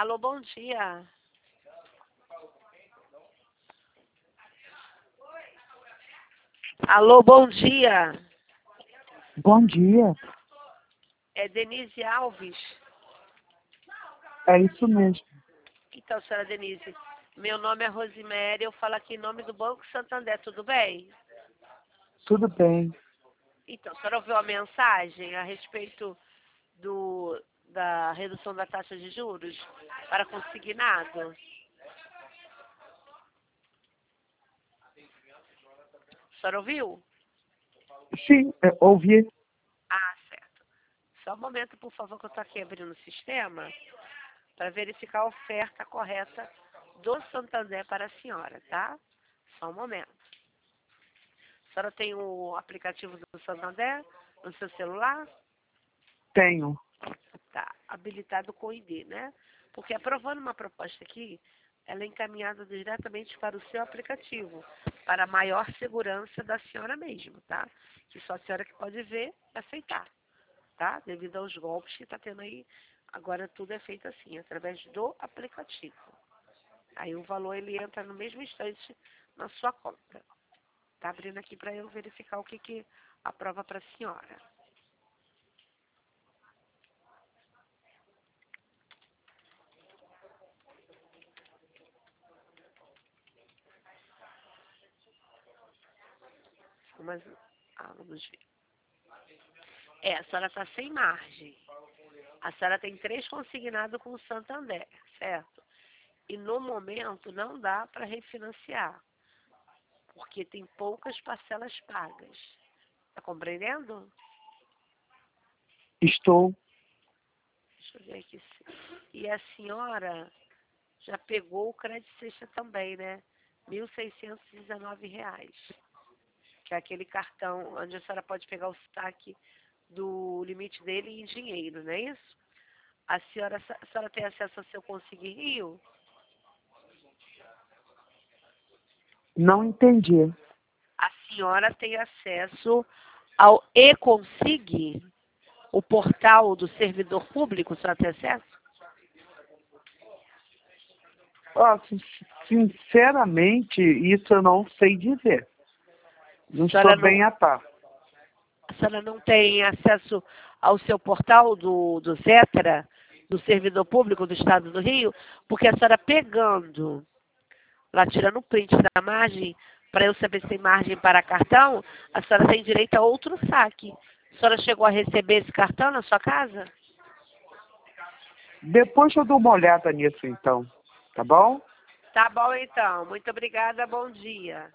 Alô, bom dia. Alô, bom dia. Bom dia, É Denise Alves. é isso mesmo. Então, senhora Denise, meu nome é Rosiméria, eu falo aqui em nome do Banco Santander, tudo bem? Tudo bem. Então, a senhora ouviu a mensagem a respeito da redução da taxa de juros para consignado? A senhora ouviu? Sim, ouvi. Ah, certo. Só um momento, por favor, que eu estou aqui abrindo o sistema para verificar a oferta correta do Santander para a senhora, tá? Só um momento. A senhora tem o aplicativo do Santander no seu celular? Tenho. Tá, habilitado com o ID, né? Porque aprovando uma proposta aqui, ela é encaminhada diretamente para o seu aplicativo, para maior segurança da senhora mesmo, tá? Que só a senhora que pode ver e aceitar, tá? Devido aos golpes que está tendo aí, agora tudo é feito assim, através do aplicativo. Aí o valor ele entra no mesmo instante na sua conta. Tá abrindo aqui para eu verificar o que aprova para a senhora. Mas, vamos ver. A senhora está sem margem. A senhora tem 3 consignados com o Santander, certo? E no momento não dá para refinanciar, porque tem poucas parcelas pagas. Está compreendendo? Estou. Deixa eu ver aqui. E a senhora já pegou o crédito sexta também, né? R$ 1.619. Que é aquele cartão onde a senhora pode pegar o saque do limite dele em dinheiro, não é isso? A senhora tem acesso ao seu Consigne Rio? Não entendi. A senhora tem acesso ao e-Consig, o portal do servidor público, a senhora tem acesso? Sinceramente, isso eu não sei dizer. Não sou bem a par. A senhora não tem acesso ao seu portal do Zetra, do servidor público do Estado do Rio? Porque a senhora pegando, lá tirando o print da margem, para eu saber se tem margem para cartão, a senhora tem direito a outro saque. A senhora chegou a receber esse cartão na sua casa? Depois eu dou uma olhada nisso, então. Tá bom? Tá bom, então. Muito obrigada. Bom dia.